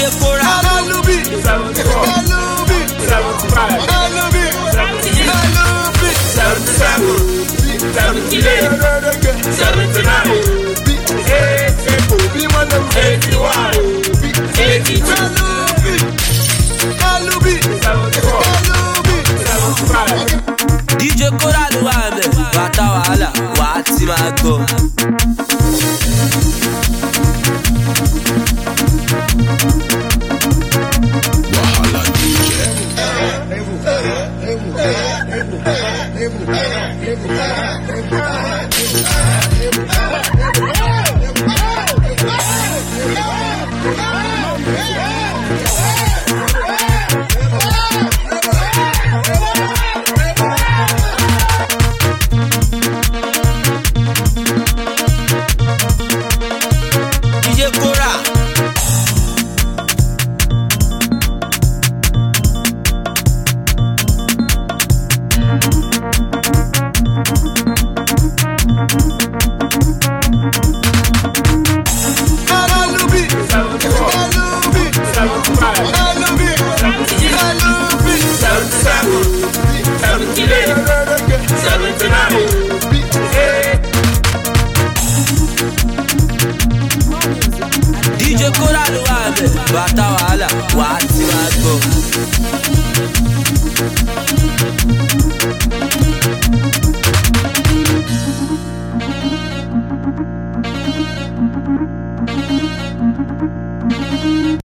DJ Cora. Alubi. 74. Alubi. 75. Alubi. 76. Alubi. 77. 78. 79. 80. 81. 82. Alubi. 74. Alubi. 75. DJ Cora ló wà ńbẹ̀. Bàtà wàhálà wà á ti máa gbọ́. Wahala DJ.